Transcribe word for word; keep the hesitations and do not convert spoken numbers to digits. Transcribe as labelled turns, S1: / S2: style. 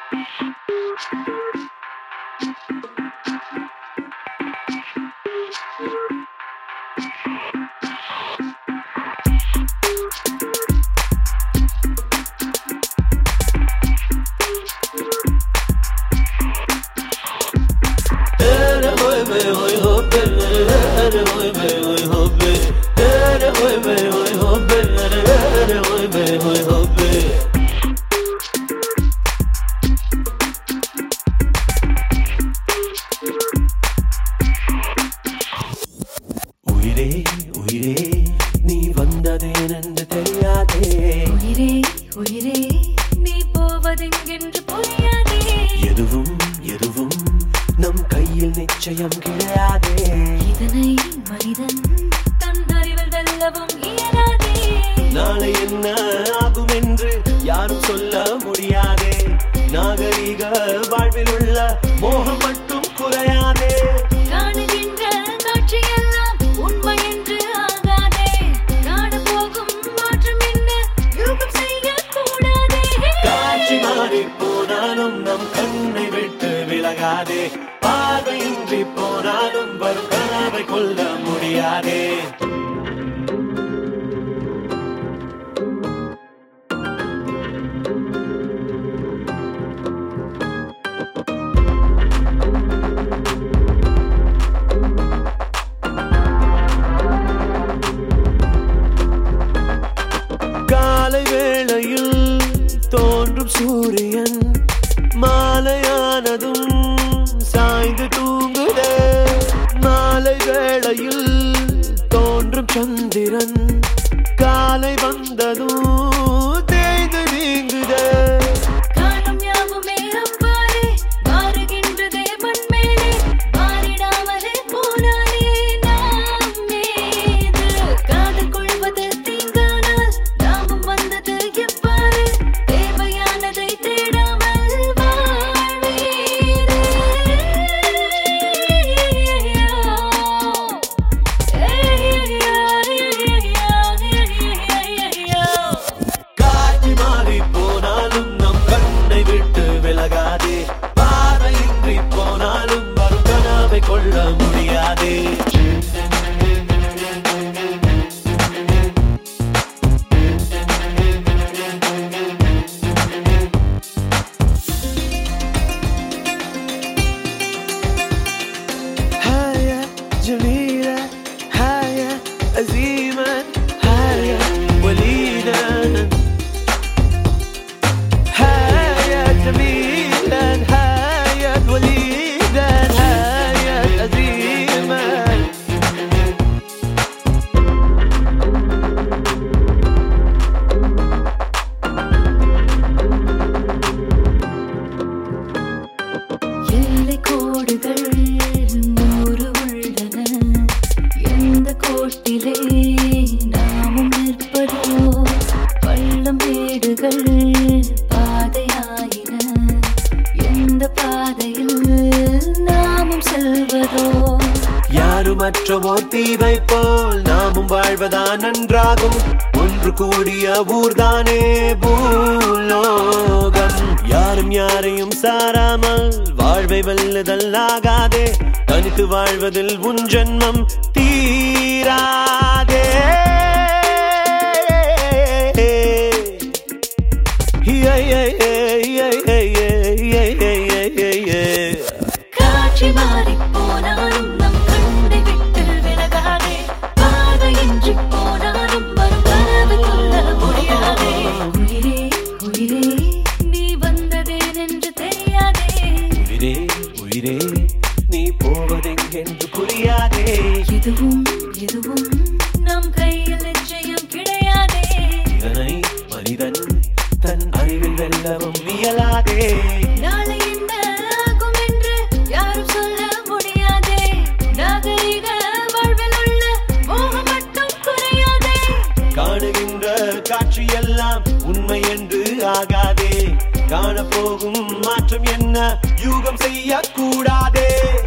S1: உயிரே உயிரே நீ வந்ததேனென்று தெரியாதே
S2: உயிரே உயிரே நீ போவதெங்கென்று புரியாதே
S1: எதுவும் எதுவும் நம் கையில் நிச்சயம் கிடையாதே
S2: இதனை மனிதன் தன் அறிவில் வெல்லவும் இயலாதே
S1: நாளை என்ன ஆகும் என்று யாரும் சொல்ல முடியாதே நாகரீக வாழ்வில் உள்ள மோகம் மட்டும் குறையாதே
S2: காணுகின்ற காட்சியெல்லாம் உண்மை என்று ஆகாதே காண போகும் மாற்றம் என்ன யூகம் செய்யக்கூடாதே
S1: காட்சி மாறி போனாலும் நம் கண்ணை விட்டு விலகாதே பார்வையின்றி போனாலும் வரும் கனவை கொள்ள முடியாதே காலை வேளையில் தோன்றும் சூரியன் மாலையானதும் சாய்ந்து தூங்குதே மாலை வேளையில் தோன்றும் சந்திரன் காலை வந்ததும் தேய்ந்து நீங்குதே
S2: காலம் யாவுமே அவ்வாறே மாறுகின்றதே மண்மேலே மாறிடாமலே போனாலே நாம் மீது காதல் கொள்வது தீங்கானால் நாமும் வந்தது எவ்வாறு தேவையானதை தேடாமல் வாழ்வீரே
S1: காட்சி மாறி போனாலும் நம் கண்ணை விட்டு விலகாதே பார்வையின்றி போனாலும் வரும் கனவை கொள்ள முடியாதே هيا جميلة هيا عزيمة هيا وليدة هيا جميلة هيا وليدة هيا عزيمة
S2: எல்லை கோடுகள் நூறு உள்ளன எந்த கோட்டிலே நாமும் நிற்பதோ பள்ளம் மேடுகள் பாதையாயின எந்த பாதையில் நாமும் செல்வதோ
S1: யாருமற்ற ஓர் தீவை போல் நாமும் வாழ்வதான் நன்றாகும் ஒன்று கூடிய ஊர்தானே பூலோகம் யாரும் யாரையும் சாராமல் வாழ்வை வெல்லுதல் ஆகாதே தனித்து வாழ்வதில் உன் ஜன்மம் தீராதே
S2: காட்சி மாறி போனாலும் நம் கண்ணை விட்டு விலகாதே பார்வையின்றி போனாலும் வரும் கனவை கொள்ள முடியாதே உயிரே உயிரே நீ வந்ததேனென்று தெரியாதே
S1: உயிரே உயிரே நீ போவதெங்கென்று புரியாதே
S2: எதுவும் எதுவும் நம் கையில் நிச்சயம் கிடையாதே
S1: இதனை மனிதன் தன் அறிவில் வெல்லவும் இயலாதே
S2: நாளை என்ன ஆகும் என்று யாரும் சொல்ல முடியாதே நாகரிக வாழ்வில் உள்ள மோகம் மட்டும் குறையாதே
S1: காணுகின்ற காட்சியெல்லாம் உண்மை என்று ஆகாதே காணப்போகும் மாற்றம் என்ன யூகம் செய்யக்கூடாதே